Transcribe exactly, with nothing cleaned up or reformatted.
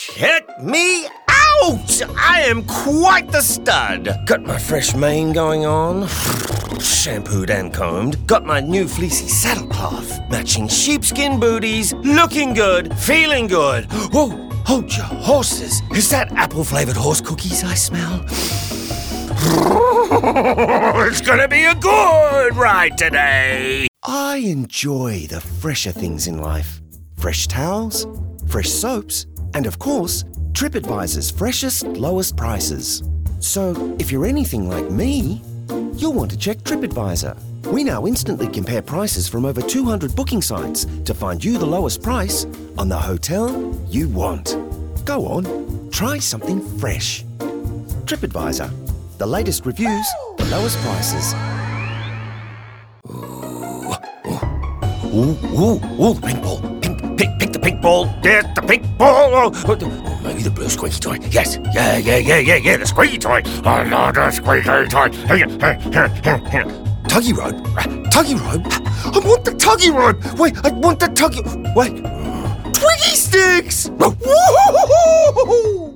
Check me out! I am quite the stud. Got my fresh mane going on, shampooed and combed. Got my new fleecy saddlecloth, matching sheepskin booties, looking good, feeling good. Whoa, hold your horses. Is that apple-flavored horse cookies I smell? It's gonna be a good ride today. I enjoy the fresher things in life. Fresh towels, fresh soaps, and of course, TripAdvisor's freshest, lowest prices. So, if you're anything like me, you'll want to check TripAdvisor. We now instantly compare prices from over two hundred booking sites to find you the lowest price on the hotel you want. Go on, try something fresh. TripAdvisor. The latest reviews, the lowest prices. Ooh, ooh, ooh, ooh, the pink ball. Pink, pick, pick the pink ball. There's the pink ball. Oh, oh, maybe the blue squeaky toy. Yes, yeah, yeah, yeah, yeah, yeah, the squeaky toy. I love the squeaky toy. Tuggy rope? Tuggy rope? I want the tuggy rope. Wait, I want the tuggy... Wait. Twiggy sticks! Woo-hoo-hoo-hoo-hoo-hoo!